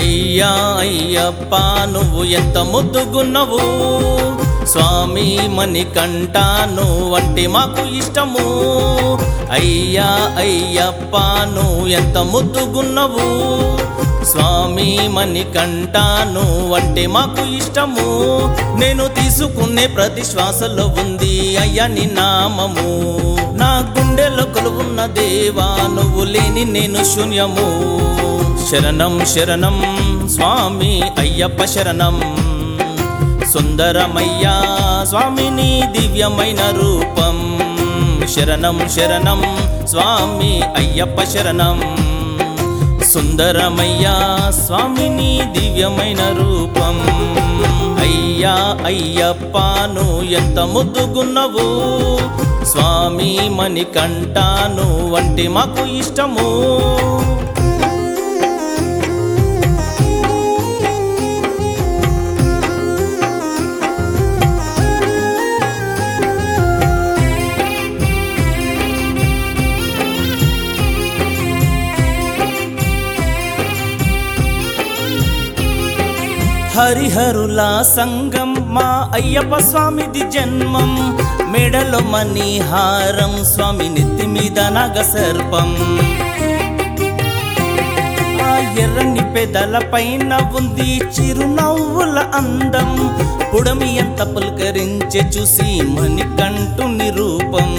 అయ్యా అయ్యప్ప నువ్వు ఎంత ముద్దుగున్నవు, స్వామి మణికంఠ నువ్వంటే మాకు ఇష్టము. అయ్యా అయ్యప్ప నువ్వు ఎంత ముద్దుగున్నవు, స్వామి మణికంఠ నువ్వంటే మాకు ఇష్టము. నేను తీసుకునే ప్రతి శ్వాసలో ఉంది అయ్యా నీ నామము. నా గుండెలో కొలువున్న దేవా నువ్వు లేని నేను శూన్యము. శరణం శరణం స్వామి అయ్యప్ప శరణం. సుందరమయ్యా స్వామి నీ దివ్యమైన రూపం. శరణం శరణం స్వామి అయ్యప్ప శరణం. సుందరమయ్యా స్వామి నీ దివ్యమైన రూపం. అయ్యా అయ్యప్ప నువ్వు ఎంత ముద్దుగున్నవు, స్వామి మణికంఠ నువ్వంటే మాకు ఇష్టము. హరిహరుల సంగం మా అయ్యప్ప స్వామిది జన్మం. మెడలో మణిహారం స్వామి నెత్తి మీద నాగసర్పం. ఆ ఎర్రని పెదల పైన ఉంది చిరునవ్వుల అందం. పుడమి ఎంత పులకరించే చూసి మణికంఠుని రూపం.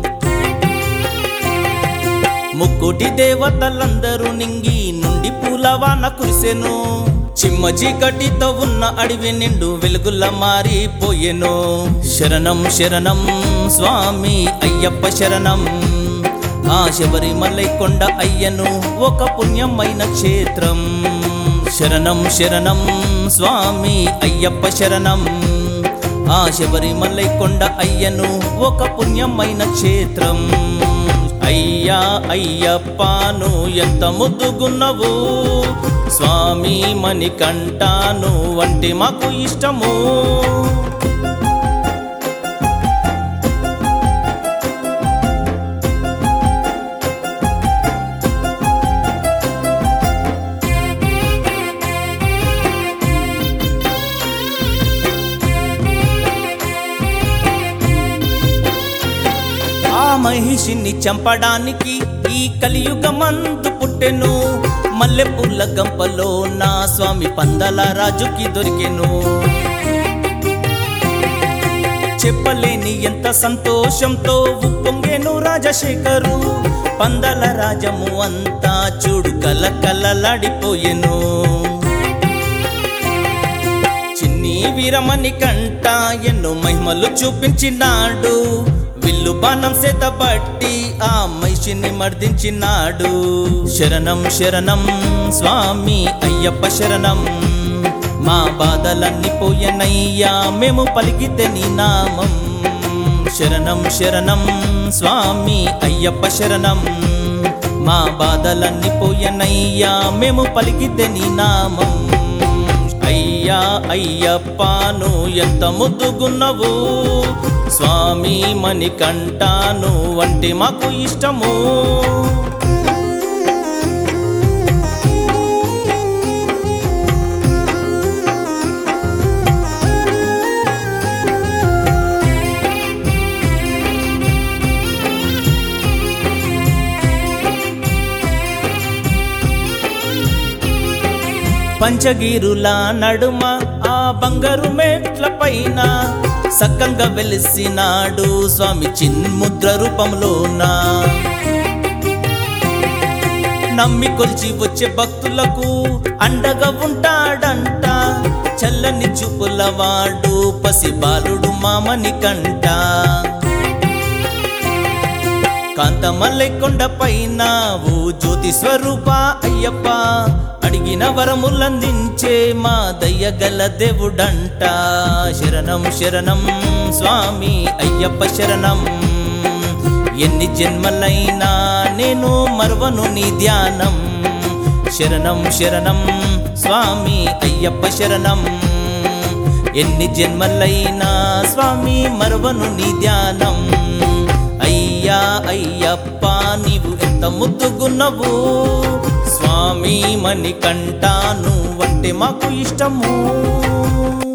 ముక్కోటి దేవతలందరూ నింగి నుండి పూలవాన కురిసెను. చిమ్మ చీకటితో ఉన్న అడవి నిండు వెలుగుల మారిపోయెను. శరణం శరణం స్వామి అయ్యప్ప శరణం. ఆ శబరిమలై కొండ అయ్యను ఒక పుణ్యమైన క్షేత్రం. శరణం శరణం స్వామి అయ్యప్ప శరణం. ఆ శబరిమలై కొండ అయ్యను ఒక పుణ్యమైన క్షేత్రం. అయ్యా అయ్యప్ప నువ్వు ఎంత ముద్దుగున్నవు, స్వామి మణికంఠ నువ్వంటే మాకు ఇష్టము. ఆ మహిషిని చంపడానికి ఈ కలియుగమందు పుట్టెను. మల్లెపూల గంపలో నా స్వామి పందల రాజుకి దొరికెను. చెప్పలేని ఎంత సంతోషంతో ఉప్పొంగెను రాజశేఖరు. పందల రాజము అంతా చూడు కలకలలాడిపోయెను. చిన్ని వీరమణికంఠ ఎన్నో మహిమలు చూపించినాడు. విల్లు బాణం సేతబట్టి ఆ మహిషిని మర్దించినాడు. శరణం శరణం స్వామి అయ్యప్ప శరణం. మా బాధలన్నీ పోయెనయ్యా మేము పలికితే నీ నామం. శరణం శరణం స్వామి అయ్యప్ప శరణం. మా బాధలన్నీ పోయెనయ్యా మేము పలికితే నీ నామం. అయ్యా అయ్యప్ప నువ్వు ఎంత ముద్దుగున్నవు, స్వామి మణికంఠ నువ్వంటే మాకు ఇష్టము. పంచగిరుల నడుమ ఆ బంగారు మెట్ల పైన సక్కంగా వెలిసినాడు స్వామి చిన్ముద్ర రూపంలోనా. నమ్మి కొలిచి వచ్చే భక్తులకు అండగా ఉంటాడంట. చల్లని చూపుల వాడు పసి బాలుడు మా మణికంఠ. కాంతమల్లై కొండ పైన ఓ జ్యోతి స్వరూప అయ్యప్ప. అడిగిన వరములందించే మా దయ్యగల దేవుడంట. శరణం శరణం స్వామి అయ్యప్ప శరణం. ఎన్ని జన్మలైనా నేను మరువను నీ ధ్యానం. శరణం శరణం స్వామి అయ్యప్ప శరణం. ఎన్ని జన్మలైనా స్వామి మరువను నీ ధ్యానం. అయ్యా అయ్యప్ప నీవు ఎంత ముద్దుగున్నవు, స్వామి మణికంఠ నువ్వంటే మాకు ఇష్టము